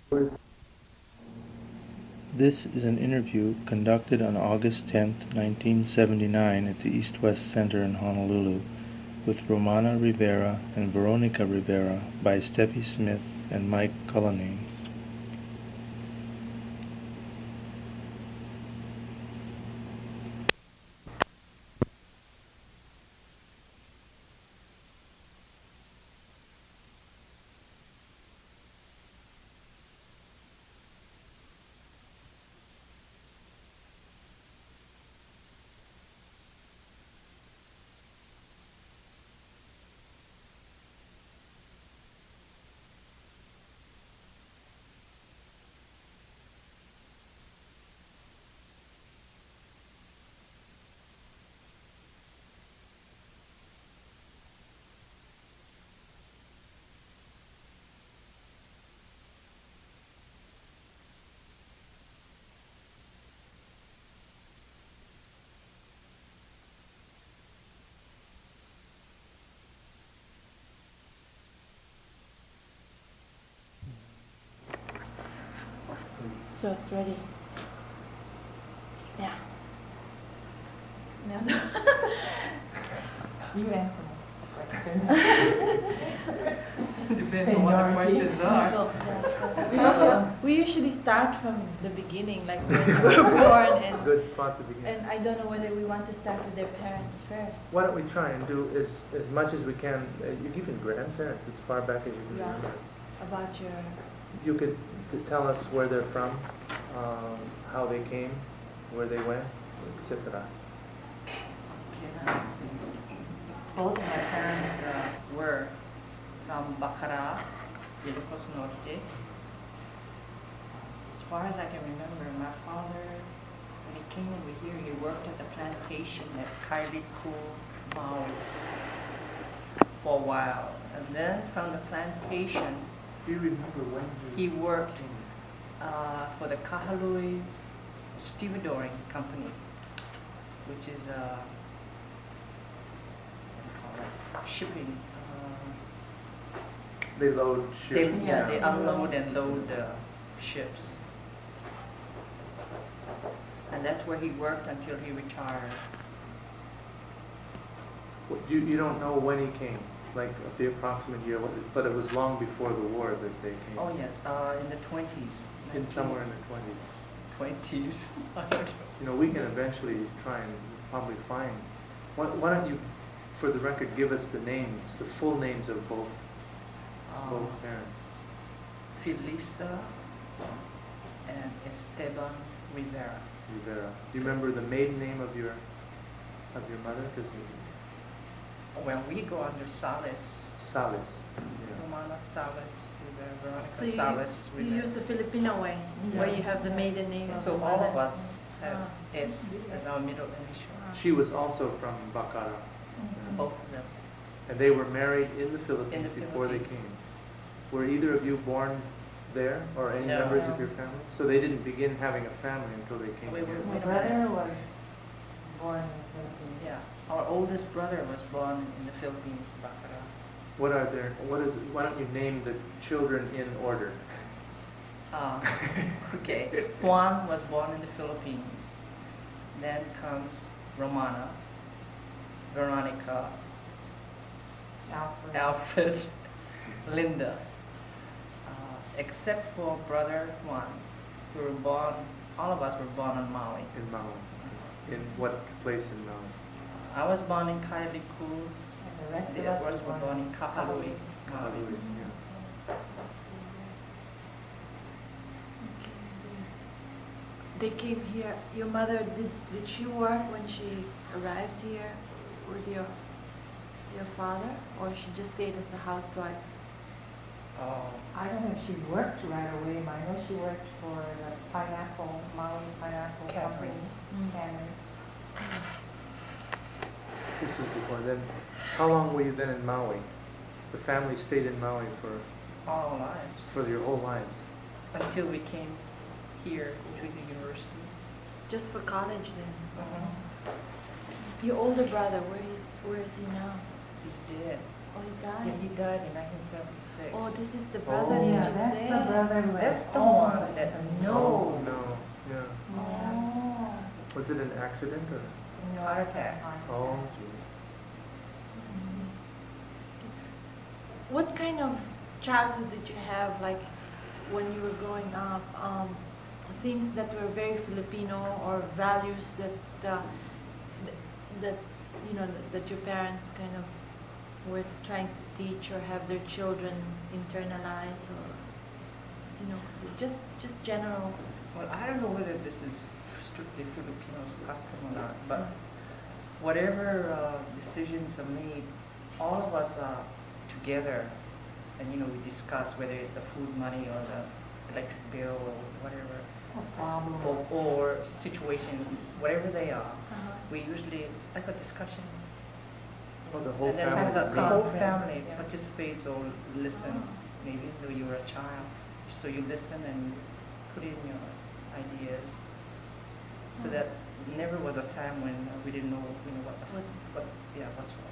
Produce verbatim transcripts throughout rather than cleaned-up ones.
This is an interview conducted on August tenth, nineteen seventy-nine at the East West Center in Honolulu with Romana Rivera and Veronica Rivera by Steffi Smith and Mike Cullinane. So it's ready. Yeah. No. You answer the question. Depends on what the questions are. We usually, we usually start from the beginning, like when they were born, and Good spot to begin. and I don't know whether we want to start with their parents first. Why don't we try and do as, as much as we can, uh, you even grandparents as far back as you can Yeah. remember. About your. You could, could tell us where they're from, um, how they came, where they went, et cetera. Both of my parents uh, were from Bacara, Ilocos Norte. As far as I can remember, my father, when he came over here, he worked at the plantation at Kailiku, Maui for a while. And then from the plantation, Do you remember when he worked uh, for the Kahalui Stevedoring Company, which is uh, what do you call it? Shipping. Uh, they load they, ships? yeah, they unload and load the ships. And that's where he worked until he retired. What, You, you don't know when he came, like the approximate year, was it, but it was long before the war that they came. Oh yes, uh, in the twenties. In somewhere in the twenties. Twenties. I don't know. You know, we can eventually try and probably find. Why, why don't you, for the record, give us the names, the full names of both Um, both parents. Felisa and Esteban Rivera. Rivera. Do you remember the maiden name of your of your mother? Because Well, we go under Salas. Salas. Yeah. Romana Salas Rivera, Veronica So you, Salas you Rivera. use the Filipino way, Yeah. where you have the maiden name of So the all mother. of us have Ah. S as our middle initial. She was also from Bacara. Both of them. And they were married in the Philippines In the before they Philippines. came. Were either of you born there or any No. members of your family? So they didn't begin having a family until they came We here. were- My brother was born in the Philippines. Yeah, our oldest brother was born in the Philippines, Bacara. What are their, what is, why don't you name the children in order? Uh, okay, Juan was born in the Philippines. Then comes Romana, Veronica, Alfred. Alfred, Linda. Uh, except for brother Juan, we were born, all of us were born on Maui. In Maui. In what place in Maui? I was born in Kailiku, And the rest the of us others were born in Kahalui, Maui. Honolulu, yeah. They came here. Your mother, did, did she work when she arrived here with your your father, or she just stayed as a housewife? Oh, I don't know if she worked right away, but I know she worked for the pineapple, Maui Pineapple Catherine. Company, Mm. Cannon. This was before then. How long were you then in Maui? The family stayed in Maui for, all our lives. for your whole lives. Until we came here to the university. Just for college then? Uh-huh. Your older brother, where is, where is he now? He's dead. Oh, he Yeah, died? he died in nineteen seventy-six. Oh, this is the Oh. brother you Yeah, just that's said? the brother who That's had the all Was it an accident or? No, Heart attack. Oh, gee. What kind of childhood did you have, like, when you were growing up? Um, things that were very Filipino, or values that, uh, th- that, you know, that, that your parents kind of were trying to teach or have their children internalize, or, you know, just, just general. Well, I don't know whether this is strictly Filipinos custom or not, but whatever uh, decisions are made, all of us are together, and you know, we discuss whether it's the food money or the electric bill or whatever, Or problem. or, or situations, whatever they are. Uh-huh. We usually like a discussion, Oh, the whole and then family. the, the meet. whole family Yeah. participates or listens, maybe even though you were a child. So you listen and put in your ideas. So Mm. that never was a time when uh, we didn't know, you know, what, the, What- what, yeah, what's what.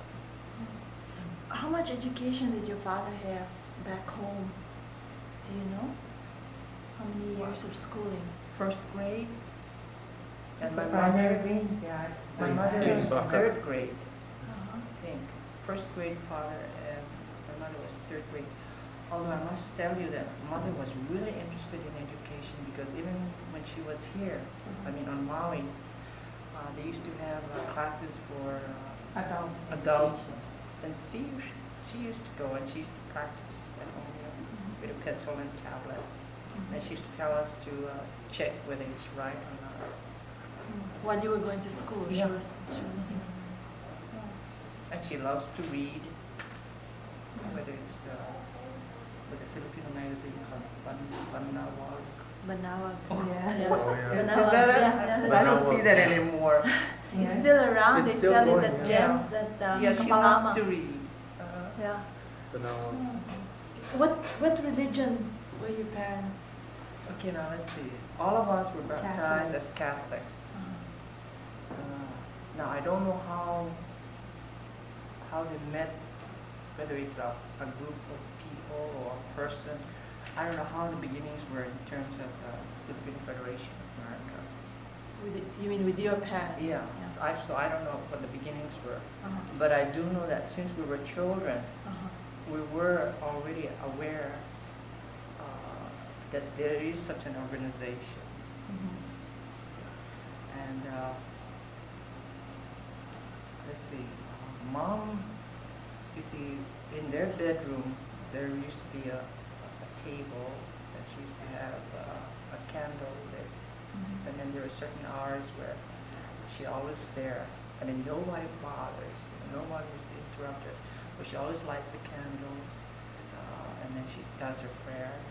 How much education did your father have back home? Do you know? How many years of schooling? First grade, and my Primary mother, grade, yeah. my In- mother in was Baca. third grade, Uh-huh. I think. First grade father, and my mother was third grade. Although I must tell you that mother was really interested in education, because even when she was here, I mean on Maui, uh, they used to have uh, classes for uh, Adult. adults, and she used, she used to go and she used to practice at home, you know, with a pencil and tablet. And she used to tell us to uh, check whether it's right or not. While you were going to school, Yeah. she was, she was And she loves to read, whether it's uh, with a Filipino magazine called Ban- Banawag. Banawag. Oh, yeah. Yeah. Oh, yeah. Banawag, Is that it? yeah, yeah. I don't see that anymore. It's still around. It's They still sell it going, at yeah. gems, that um, Yeah, she Kapalama. loves to read. Uh, Yeah. So now, What what religion were your parents? okay, now let's see. All of us were baptized as Catholics. Uh, Uh, now I don't know how how they met, whether it's a, a group of people or a person. I don't know how the beginnings were in terms of the Philippine Federation of America. with it, you mean with your parents? Yeah, I, so I don't know what the beginnings were. Uh-huh. But I do know that since we were children, Uh-huh. we were already aware uh, that there is such an organization. Mhm. And uh, let's see, uh, Mom, you see, in their bedroom, there used to be a, a table that she used to have uh, a candle lit. Mhm. And then there were certain hours where she always there. I mean, nobody bothers, no one is interrupted. But she always lights the candle, uh, and then she does her prayers.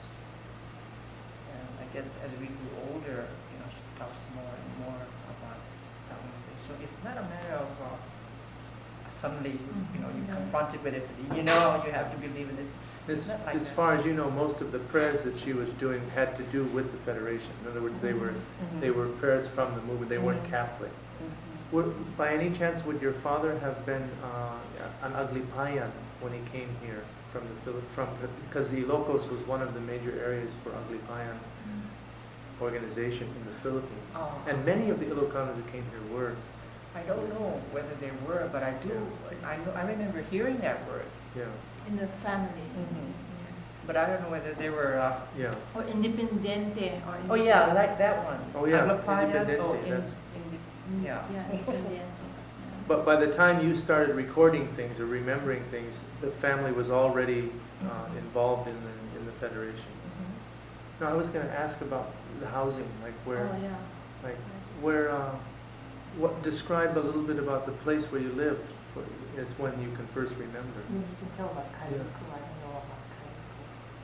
And I guess as we grew older, you know, she talks more and more about that organization. So it's not a matter of uh, suddenly, you know, you're Mhm. confronted with it. You know, you have to believe in this. as, It's not like as that. far as you know, most of the prayers that she was doing had to do with the Federation. In other words, they were Mhm. they were prayers from the movement. They weren't Mhm. Catholic. Mhm. Were, by any chance, would your father have been uh, an Aglipayan when he came here from the Philip from because the Ilocos was one of the major areas for Aglipayan organization in the Philippines, Oh. and many of the Ilocanos who came here were. I don't know whether they were, but I do. I know. I remember hearing that word. Yeah, In the family. Mhm. But I don't know whether they were. Uh, yeah. Or independiente. Or oh yeah, like that one. Oh, yeah, Aglapaya, Independiente, oh, in, that's- in, yeah. Yeah, independiente. Yeah. But by the time you started recording things or remembering things, the family was already uh, involved in the in the Federation. Mhm. Now, I was going to ask about the housing, like where, Oh, yeah. like where, uh, what describe a little bit about the place where you lived. What is when you can first remember. You can tell about Kailiku, I don't know about Kailiku.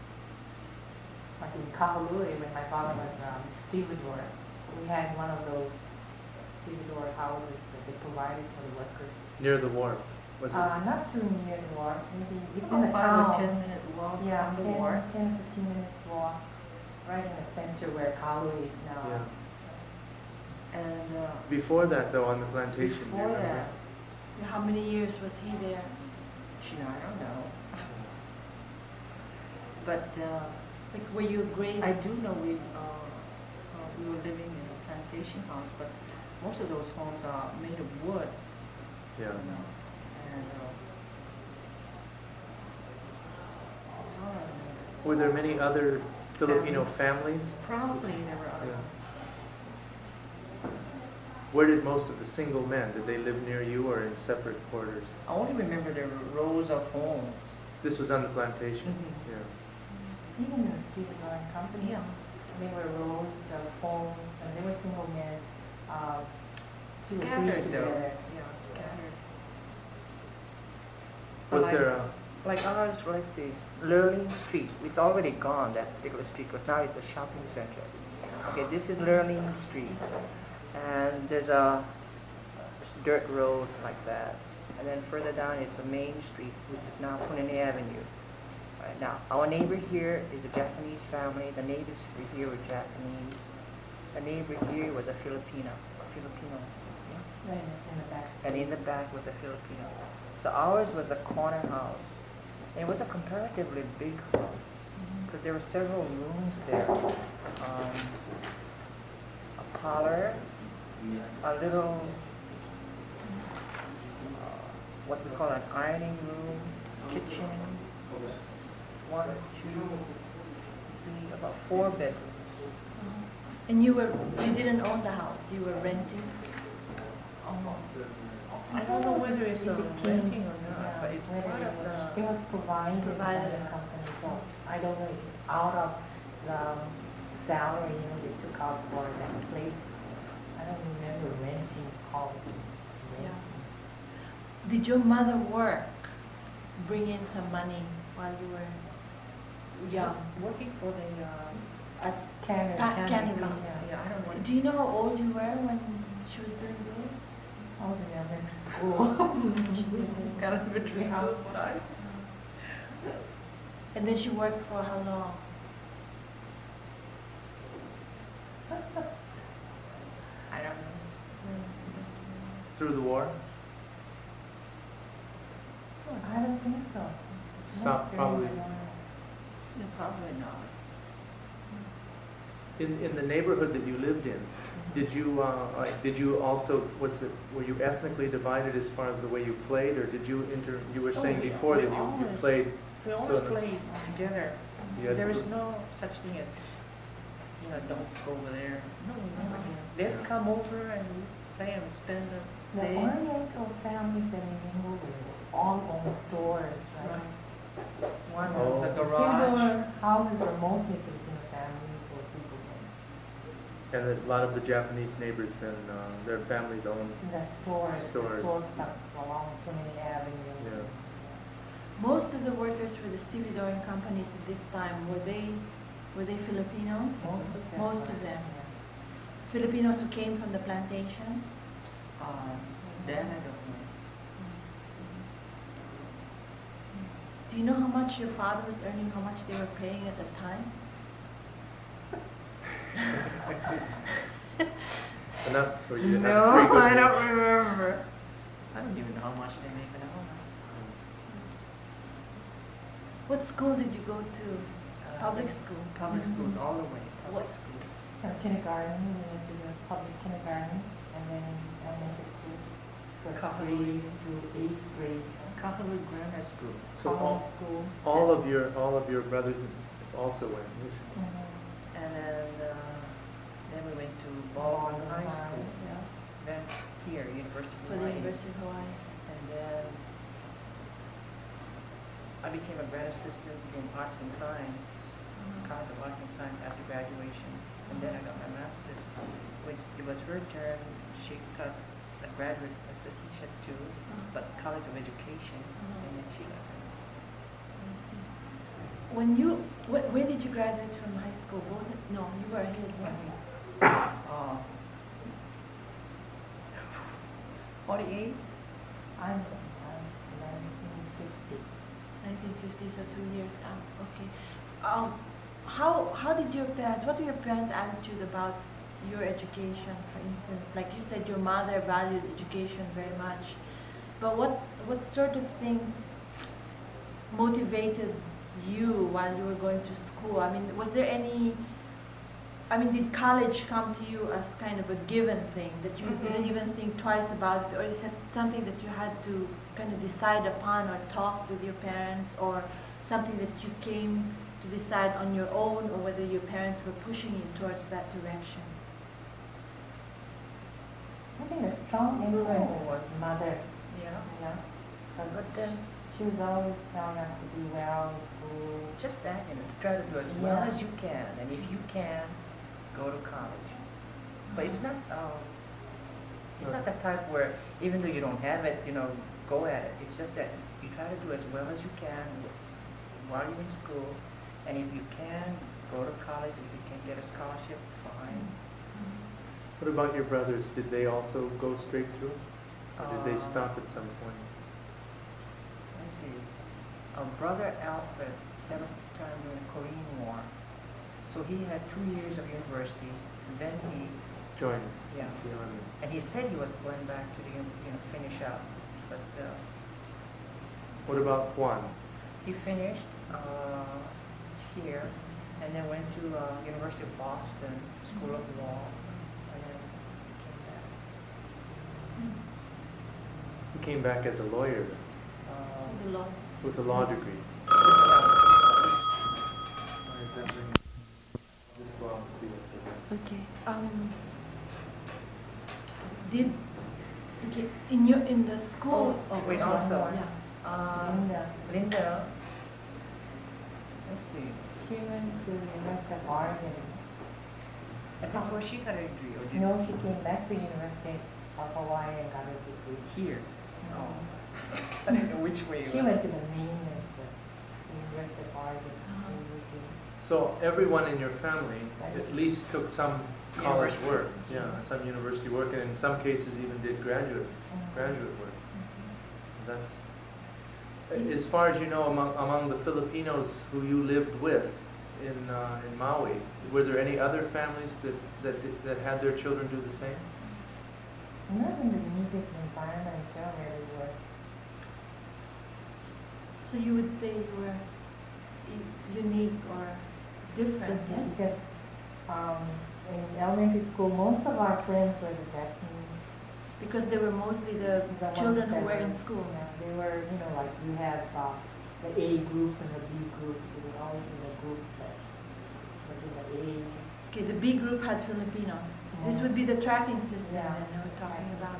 Like in Kahului, when my father was um, stevedore, we had one of those stevedore houses that they provided for the workers. Near the wharf, was it? Uh, not too near the wharf, maybe it's in Oh, the five or town. ten minute walk Yeah, from the wharf. ten, ten, fifteen minutes walk, right in the center where Kahului is now. Yeah. And uh, Before that, though, on the plantation, do you Before remember? that, How many years was he there? you know, I don't know. But uh, Like, were you grade? I do know we uh, uh, we were living in a plantation house, but most of those homes are made of wood, Yeah. you know, and, uh, oh, Were there many other Filipino families? probably there were other. Yeah. Where did most of the single men, did they live near you or in separate quarters? I only remember there were rows of homes. This was on the plantation? Mhm. Yeah. Even in the stevedoring company, Yeah. there were rows of homes, and there were single men, uh, two or three Scattered though. together. Yeah, scattered. Was Like- there a, Like ours, let's see, Lurleen Street, it's already gone, that particular street, because now it's a shopping center. Okay, this is Lurleen Street, and there's a dirt road like that, and then further down is the main street, which is now Punani Avenue. Right now, our neighbor here is a Japanese family, the neighbors here were Japanese, the neighbor here was a Filipino, a Filipino, yeah? Right in the back. And in the back was a Filipino. So ours was a corner house. It was a comparatively big house because there were several rooms there. Um, a parlor, a little, uh, what we call an ironing room, kitchen, one, two, three, about four bedrooms. And you were, you didn't own the house, you were renting? Oh, I don't know whether it's a renting or not, but it's Whether part it of was- the. It was provided by Provided. the company, so I don't know, if out of the salary, you know, they took out for that place. I don't remember renting, called Yeah. Did your mother work, bring in some money while you were young? Working for the, um, At Canada. Ca- Canada. Yeah. yeah, I don't know. Do you know how old you were when she was doing this? Oh, the other school. Got a between house side. And then she worked for how long? I don't know. through the war? I don't think so. Stop, Not probably. during the war. No, probably not. In, in the neighborhood that you lived in, did you, uh, like, did you also, was it, were you ethnically divided as far as the way you played, or did you inter, you were Oh, saying we- before we that you, you always- played, We So always the- played together. you had There to- is no such thing as, you know, don't go over there. No, we never did. They'd Yeah. come over and we'd play and spend the The day. Oriental families that in Englewood all own stores, right? One Oh. was a Theodore garage. houses are mostly Filipino families or people from and a lot of the Japanese neighbors then, uh, their families owned, the stores, the Stores. store stuff along Punani Avenue. yeah. Most of the workers for the stevedoring companies at this time, were they, were they Filipinos? Most of them. Most of them. Filipinos who came from the plantation? Uh, then I don't know. Do you know how much your father was earning, how much they were paying at the time? Enough for you to have No, three good I don't meals. remember. I don't even know how much they make an hour. What school did you go to? Public school? Public schools all the way. What? Public school. So kindergarten, we went to the public kindergarten, and then elementary school for Couple. three to eighth grade. Catholic Grammar School. So Common all, school. all of your, all of your brothers also went. Mhm. And then, uh, then we went to Baldwin High School. Yeah, Then here, University for of the Hawaii. University of Hawaii. And then I became a grad assistant in arts and science, College of Arts and Science after graduation. And then I got my master's. When it was her turn, she got a graduate assistantship too, but College of Education, and then she got her master's. When you, wh- where did you graduate from high school? Both, no, you were ahead, weren't you? Uh, forty-eight? I'm, I'm nineteen fifty. nineteen fifty, so two years out, okay. Um, how, how did your parents, what were your parents' attitude about your education, for instance? Like you said, your mother valued education very much, but what, what sort of thing motivated you while you were going to school? I mean, was there any I mean, did college come to you as kind of a given thing, that you Mhm. didn't even think twice about it, or is it something that you had to kind of decide upon or talk with your parents, or something that you came to decide on your own, or whether your parents were pushing you towards that direction? I think the strong influence was mother, Yeah. you know. But then, She was always telling us to do well in school. just that, you know, try to do as well Yeah. as you can, and if you can, go to college. But it's not, um, it's not the type where, even though you don't have it, you know, go at it. It's just that you try to do as well as you can while you're in school, and if you can, go to college. If you can get a scholarship, fine. What about your brothers? Did they also go straight through? Or did they Uh, stop at some point? Let's see. Our brother Alfred served time during the Korean War. So he had two years of university, and then he, Joined yeah, the army. and he said he was going back to the, uni- you know, finish up, but uh, What about Juan? he finished uh, here, and then went to uh, University of Boston School of Law, and then came back. He came back as a lawyer Uh, The law. with a law degree. yeah. Why is that ringing? Just go out and see what they're doing. Okay. Um, did okay in your in the school? Oh, wait, one also, more. Yeah. Uh, Linda. Linda, let's see, She went to University of Oregon. and that's where she got her degree, or did You know, she came back to University of Hawaii and got her degree. here? No. Oh. I didn't know which way. it She was. went to the main the University of Oregon. Uh-huh. University. So everyone in your family at least took some college University. work, yeah, some university work, and in some cases even did graduate Mhm. graduate work. That's as far as you know, among among the Filipinos who you lived with in uh, in Maui, were there any other families that that that had their children do the same? Not in the immediate environment, so really were. So you would say you were u- unique or different, yes? Because um, in elementary school, most of our friends were the Japanese. Because they were mostly the, The ones children who that were in school. Yeah, they were, you know, like you have uh, the A group and the B group. They were always in the group that was in the A. Okay, the B group had Filipinos. This would be the tracking system Yeah. that they were talking about.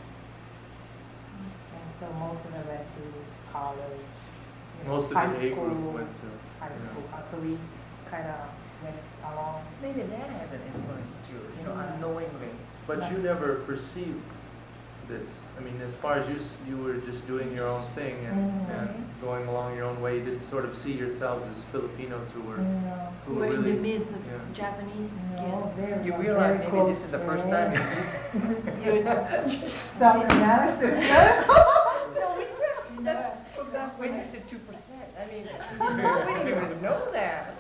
And so most of them went to college. you know, Most of high the A school, group went to. High yeah. school. Uh, so we kind of went along. Maybe that has an influence too, you know, Yeah. unknowingly. But you never perceived this. I mean, as far as you s- you were just doing your own thing and, Mhm. and going along your own way, you didn't sort of see yourselves as Filipinos who were No. who Who were in really the midst of yeah. Japanese No, kids. very You very realize maybe close this is the first time you You're- self-analysis. That's when you said two percent. I mean, we didn't even know that.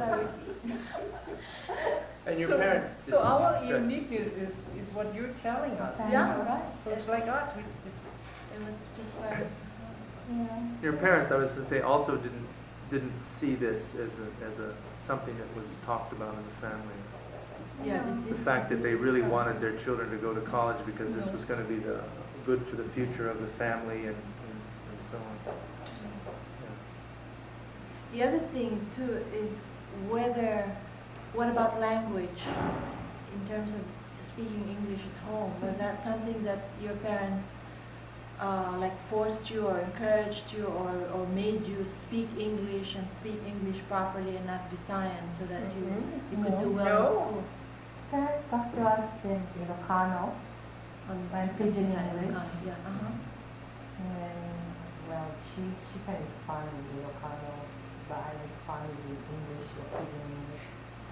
And your So- parents. So our Good. uniqueness is, is what you're telling us. Yeah. Right. So it's like us, we, it's, It was just like, Yeah. Your parents, I was to say, also didn't didn't see this as a as a something that was talked about in the family. yeah. The this- fact that they really wanted their children to go to college because this was going to be the good for the future of the family and, and, and so on. Yeah. The other thing too is whether, what about language in terms of speaking English at home? Was that something that your parents uh, like forced you or encouraged you or, or made you speak English and speak English properly and not Visayan so that you, you could do well No. in school? Parents talked to us in Ilocano, On and pidgin Visayan, English. uh, yeah, uh-huh. And, well, she, she kind of responded in Ilocano, but I responded in English, or pidgin English.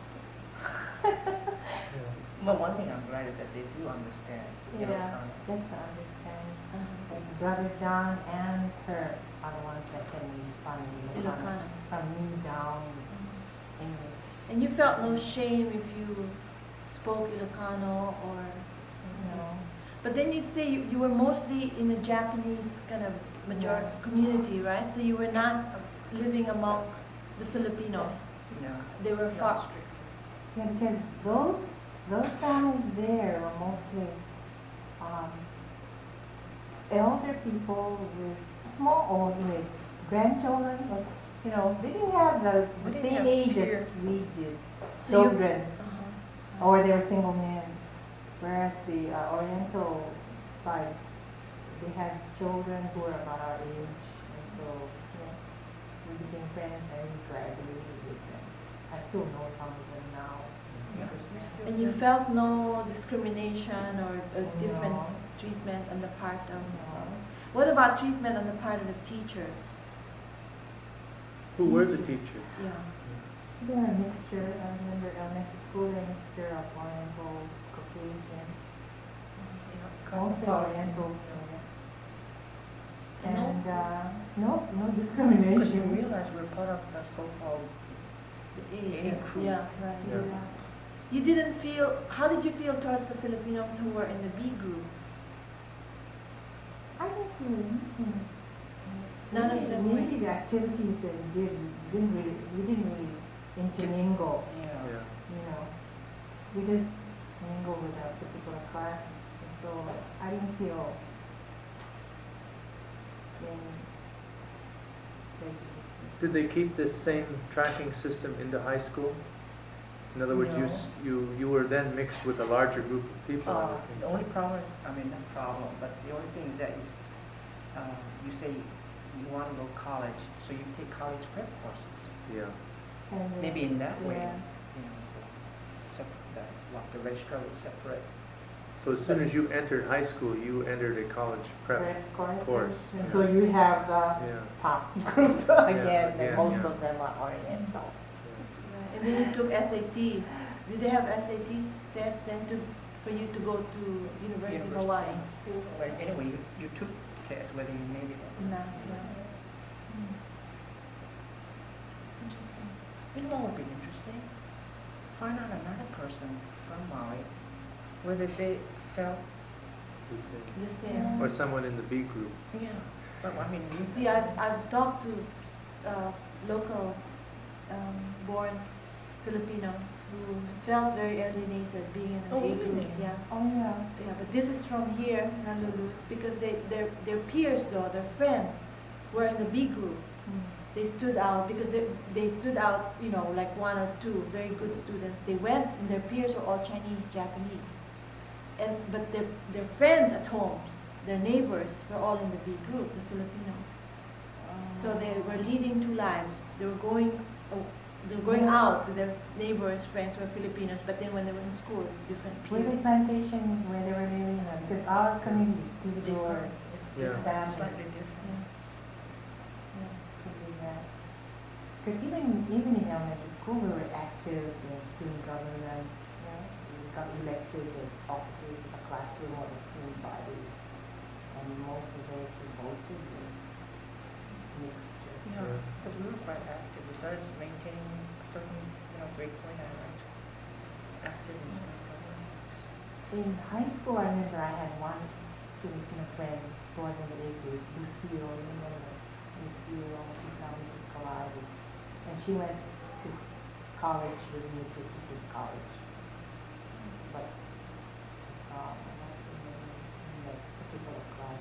well, one thing I'm glad is that they do understand. you know, Yeah. kind of- Just to understand. Uh-huh. And Brother John and her are the ones that can respond in Ilocano. Ilocano. From me down, English. And you felt no shame if you spoke Ilocano or, You know. but then you'd say you, you were mostly in a Japanese kind of majority Yeah. community, right? So you were not living among the Filipinos. No. They were Not far. strict. Yeah, because those, those families there were mostly, um, elder people with small, or with grandchildren, or, you know, they didn't have the, We the didn't same have age peer. as we did, So you- children, Uh-huh. or they were single men. Whereas the uh, Oriental side, they had children who were about our age, and so, yeah, we became friends and we graduated with them. I still know some of them now. Yeah. And you felt no discrimination or a different No. treatment on the part of... No. What about treatment on the part of the teachers? Who were the teachers? Yeah. They're a mixture, I remember elementary school, they're a mixture of Oriental, Caucasian, mostly Oriental. And, uh, no, no Because you discrimination. realize we're part of the so-called The A crew. Yeah, right. Yeah. Yeah. You didn't feel, how did you feel towards the Filipinos who were in the B group? I think we, hmm, None of them were- maybe the activities that we did, we didn't really, we didn't really intermingle, Yeah. Yeah. you know. We just mingle with a particular class, and so I didn't feel any prejudice. Did they keep the same tracking system into high school? In other words, you, No. s- you, you were then mixed with a larger group of people, I Uh, would think. the only problem is, I mean, not problem, but the only thing is that you, uh, you say you want to go to college, so you take college prep courses. Yeah. And, uh, Maybe in that way, yeah. you know, sep- the, like the registrar would separate. So as soon as you entered high school, you entered a college prep Prep courses, course. and Yeah. so you have the Yeah. top group again, again, and most yeah. of them are Oriental. Right. And then you took S A T. Did they have S A T tests then to, for you to go to University of Hawaii? Well, anyway, you, you took tests whether you made it or No, not. no. Hmm. Interesting. You know what would be interesting? Find out another person from Maui, whether they felt, The same. Or someone in the B group. yeah, but I mean, you. See, I've, I've talked to uh, local um, born Filipinos who felt very alienated being in an Oh, A group. really? Yeah. Oh, yeah. Yeah, but this is from here, Honolulu, because they, their, their peers though, their friends, were in the B group. They stood out because they, they stood out, you know, like one or two very good students. They went and their peers were all Chinese, Japanese. And, but their, their friends at home, their neighbors, were all in the B group, the Filipinos. So they were leading two lives. They were going, oh, they were going out with their neighbors, friends who were Filipinos, but then when they were in schools, different Were they peers. plantation where they were living, uh, because our community, Stevedore, Yeah. family, Slightly different. could be that. Because even, even in elementary school, we were active in student government, you know, we got elected as officers in the classroom or the student body, and most of those who voted were mixture. Yeah, because we were quite active. We started maintaining a certain, you know, grade point average. Active in student government. In high school, I remember I had one Filipino friend who was in the A group, Lucille, you remember Lucille, she's now in college, and she went to college with me to teach college. But, um, I'm not in in that particular class.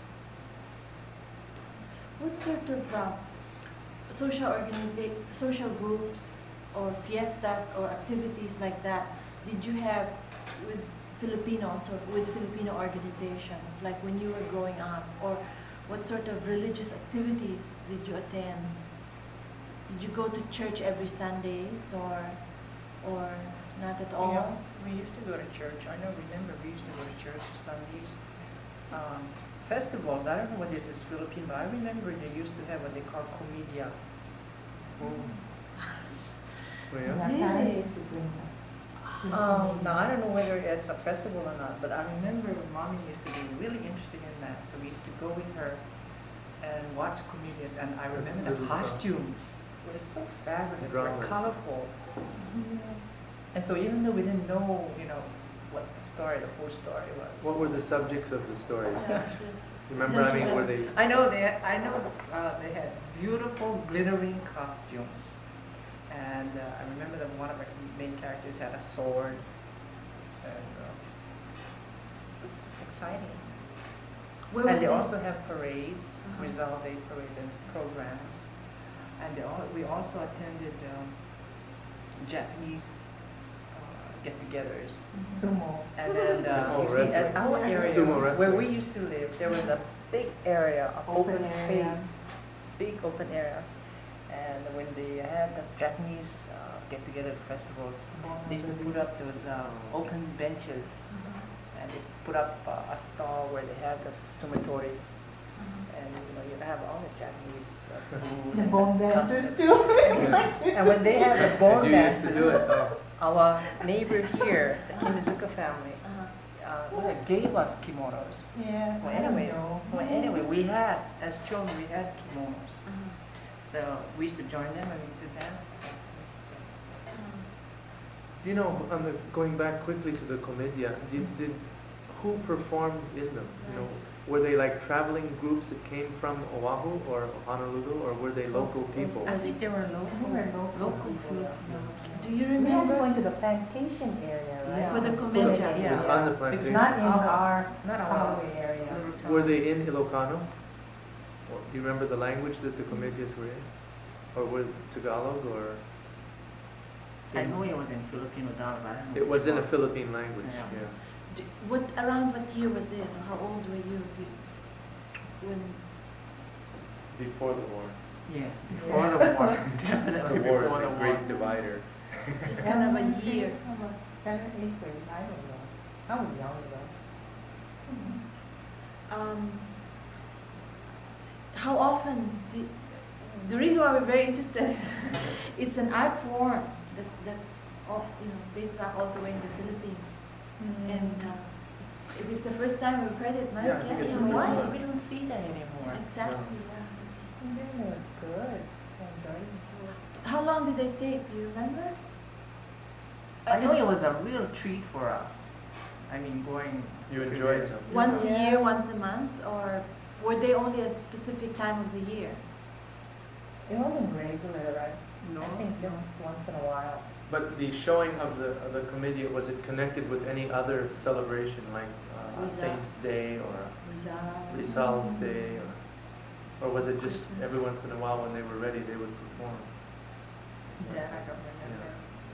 What sort of uh, social organiza- social groups or fiestas or activities like that did you have with Filipinos or with Filipino organizations, like when you were growing up? Or what sort of religious activities did you attend? Did you go to church every Sunday or or not at all? Yeah, we used to go to church. I know, remember, we used to go to church Sundays. Um, festivals, I don't know what this is Philippine, but I remember they used to have what they call comedia. Oh, And yeah. our Really? parents used to bring us. Um, now, I don't know whether it's a festival or not, but I remember mommy used to be really interested in that. So we used to go with her and watch comedians, and I remember the Little drama. costumes were so fabulous, Drama. were colorful. And so even though we didn't know, you know, what the story, the whole story was. What were the subjects of the stories? Yeah. Remember, I mean, were they, I know they, I know uh, they had beautiful glittering costumes. And uh, I remember that one of the main characters had a sword. And uh, exciting. Where And was they it? also have parades, Uh-huh. Rizal Day parade and programs. And they all, we also attended um, Japanese uh, get-togethers. Mhm. Sumo. And then, uh, Oh, you see, at wrestling. our area, Sumo where we wrestling. used to live, there was a big area of Open open area. space, big open area. And when they had the Japanese uh, get-together festivals, they used to put up those um, open benches, Uh-huh. and they put up uh, a stall where they had the sumotori, Uh-huh. and you know you have all the Japanese uh, food. The and bone the dancers customs. too. And when they had the bone And you used to do it, dances, oh. our neighbor here, the Hinazuka family, Uh-huh. uh, well, gave us kimonos. Yeah, Well, I don't anyway, know. well, anyway, we had, as children, we had kimonos. Uh-huh. So we used to join them and we used to dance. You know, on the, going back quickly to the Comedia, did, did, who performed in them? You know, were they like traveling groups that came from Oahu or Honolulu, or were they local people? I think they were local, They were local local people, food. yeah. Do you We had to go remember? into the plantation area, right? For the Yeah. Comedia. It was Yeah. on the plantation. Not in our Not our Honolulu area. little town. Were they in Ilocano? Or do you remember the language that the Comedias were in? Or were it Tagalog or? I know it was in Filipino down, but I don't know. It was in a Philippine language, Yeah. yeah. D- What, around what year was it? How old were you? Do- When, Before the war. Yes, Yeah. before the war. Definitely The war before is the the war. great divider. just kind of a year? Almost seventh, eighth grade, I don't know. I was young though. Um, how often, do, the reason why we're very interested, it's an art form that, that's, off, you know, dates back all the way in the Philippines. And uh, if it's the first time we've heard it, my Yeah, I think God, it's you the know, first why? time. We don't see that anymore. Exactly, yeah. It was good. I enjoyed it. How long did they take? Do you remember? I know it was a real treat for us. I mean, going. You enjoyed them? Once a Yeah. year, once a month, or were they only at a specific time of the year? It wasn't regular, right? No. I think just once in a while. But the showing of the, of the Comedia, was it connected with any other celebration, like uh, Rizal. Saint's Day or Rizal. Rizal's Day? Or, or was it just every once in a while when they were ready, they would perform? Yeah, I don't remember.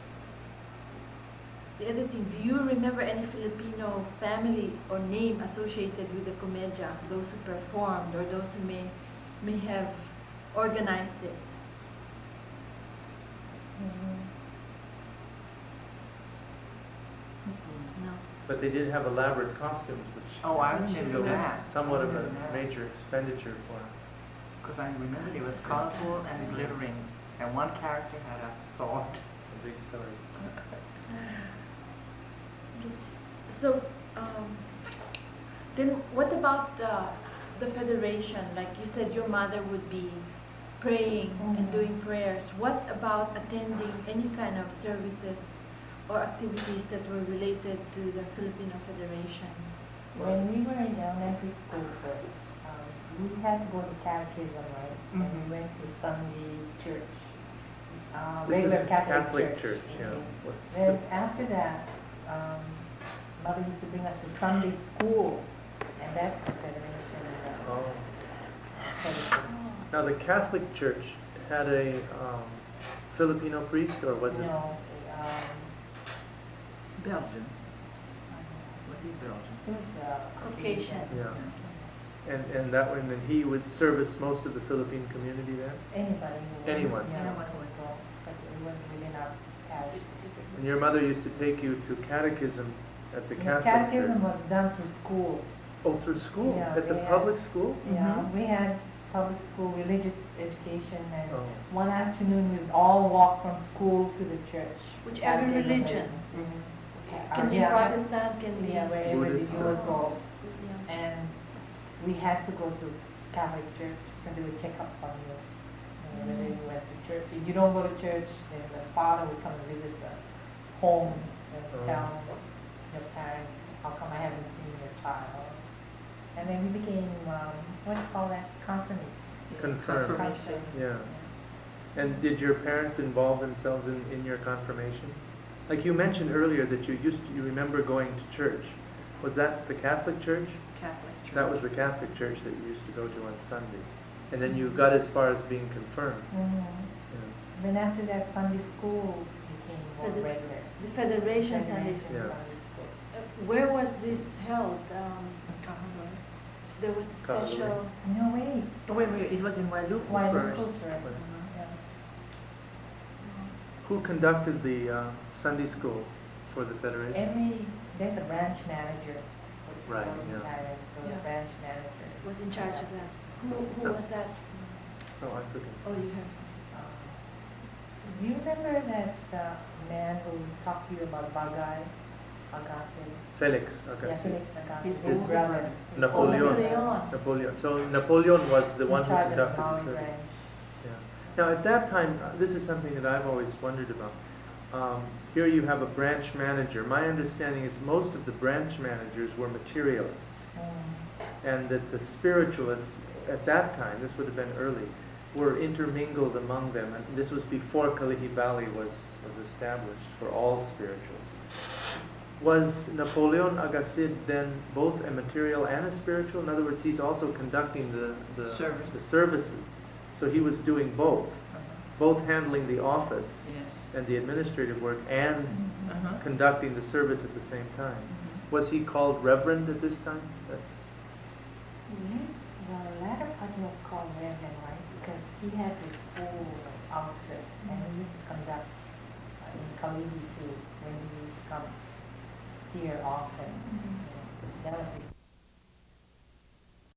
The other thing, do you remember any Filipino family or name associated with the Comedia? Those who performed or those who may may have organized it? No. But they did have elaborate costumes, which Oh, I was remember that. somewhat of a Remember that. major expenditure for them. Because I remember it was colorful and glittering, and one character had a sword. A big story. So, um, then what about uh, the federation? Like you said, your mother would be praying and Mhm. doing prayers. What about attending any kind of services or activities that were related to the Filipino Federation? When we were in elementary school, first, um, we had to go to catechism, right? And Mhm. we went to Sunday church, uh, This regular is Catholic, Catholic church. church, yeah. Mhm. What- Then after that, um, mother used to bring us to Sunday school, and that's the federation. Uh, Oh. fellowship. Now, the Catholic Church had a um, Filipino priest, or was it? No, um, Belgian. Was he Belgian? it was, uh, Caucasian. Yeah. And, and that one, and he would service most of the Philippine community there? Anybody who. Anyone. Yeah, Anyone who would go, but it wasn't within our parish. And your mother used to take you to catechism at the The Catholic catechism Church? was done through school. Oh, through school? Yeah, At the they had- public school? Yeah, Mhm. we had public school, religious education, and Oh. one afternoon we'd all walk from school to the church. Whichever Catechism religion. Mhm. Can Uh, be yeah, Protestant, can be... Yeah, wherever the Buddhist, yours yeah. go. Yeah. And we had to go to Catholic church, and they would check up on you. And whether you went to church. If you don't go to church, then the father would come and visit the home and Oh. tell your parents, how come I haven't seen your child? And then we became, um, what do you call that, confirmation. Confirmed. Confirmation. Yeah. And did your parents involve themselves in, in your confirmation? Like you mentioned earlier that you used to, you remember going to church. Was that the Catholic church? Catholic church. That was the Catholic church that you used to go to on Sunday. And then you got as far as being confirmed. Mhm. Yeah. Then after that, Sunday school became more Feder- regular. The Federation Sunday Federation School. Yeah. Sunday School. Uh, Where was this held? Um, there was a Kahului. special. No, wait. Oh, wait, wait, it was in Wailuku Why first. local church? Right. Yeah. Who conducted the uh, Sunday school for the Federation? Every, there's a branch manager. Right, For the yeah. parents, so the Yeah. branch manager. Was in charge of that. Who, who No. was that? Oh, I took it. Oh, you have. Um, Do you remember that uh, man who talked to you about Bagay? Agave? Felix Yeah, Agassiz. Felix Agave. His His older brother. brother. Napoleon. Oh, Napoleon. Napoleon. So Napoleon was the In one who charge of conducted the Maui service. branch. Yeah. Now, at that time, uh, this is something that I've always wondered about. Um, here you have a branch manager. My understanding is most of the branch managers were materialists, Mm. and that the spiritualists at that time, this would have been early, were intermingled among them. And this was before Kalihi Valley was, was established for all spirituals. Was Napoleon Agassiz then both a material and a spiritual? In other words, he's also conducting the, the, Service. the services. So he was doing both, Uh-huh. both handling the office Yes. and the administrative work and Uh-huh. conducting the service at the same time. Was he called Reverend at this time? That's- Yes, the latter part was called Reverend, right? Because he had his full outfit and he used to conduct uh, in Kalihi too, when he used to come here often. Mhm. You know, that was his